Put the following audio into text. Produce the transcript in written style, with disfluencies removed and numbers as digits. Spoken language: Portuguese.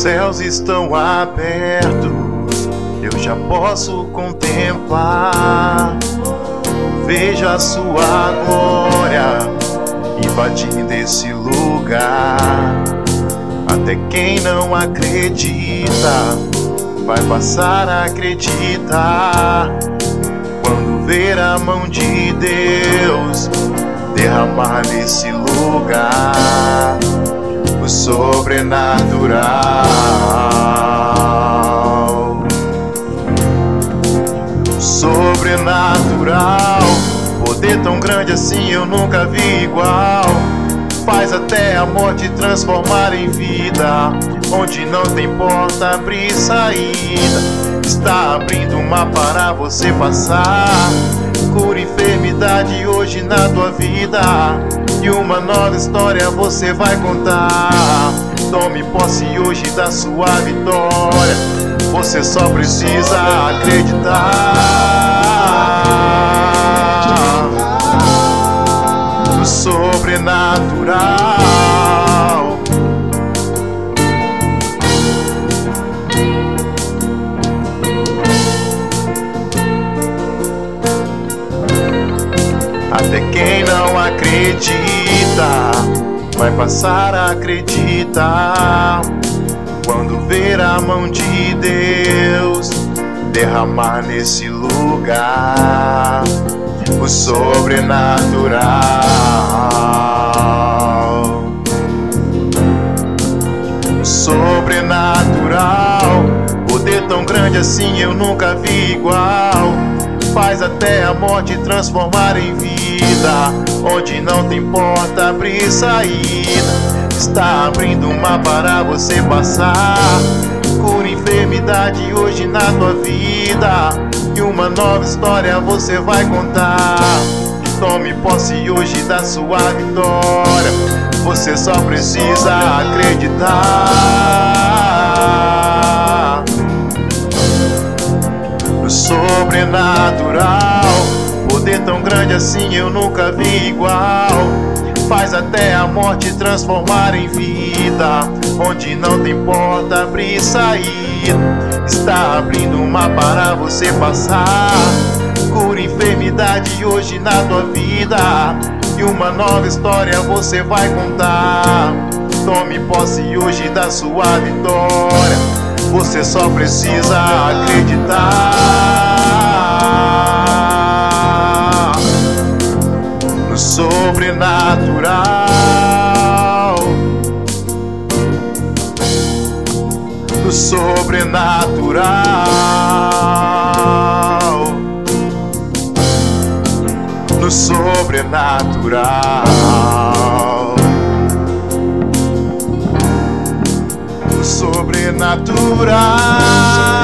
céus estão abertos, eu já posso contemplar. Vejo a sua glória invadindo esse lugar. Até quem não acredita vai passar a acreditar quando ver a mão de Deus derramar nesse lugar o sobrenatural. Sobrenatural, poder tão grande assim eu nunca vi igual. Faz até a morte transformar em vida, onde não tem porta, abrir saída. Está abrindo uma para você passar. Cura enfermidade hoje na tua vida, e uma nova história você vai contar. Tome posse hoje da sua vitória, você só precisa acreditar no sobrenatural. Até quem não acredita vai passar a acreditar quando ver a mão de Deus derramar nesse lugar o sobrenatural. O sobrenatural, poder tão grande assim eu nunca vi igual. Faz até a morte transformar em vida, onde não tem porta, abrir saída. Está abrindo uma para você passar. Cura enfermidade hoje na tua vida, e uma nova história você vai contar. Tome posse hoje da sua vitória, você só precisa acreditar no sobrenatural. Poder tão grande assim eu nunca vi igual. Faz até a morte transformar em vida, onde não tem porta, abrir saída. Está abrindo uma para você passar. Cura enfermidade hoje na tua vida, e uma nova história você vai contar. Tome posse hoje da sua vitória, você só precisa acreditar no sobrenatural. No sobrenatural. No sobrenatural. No sobrenatural.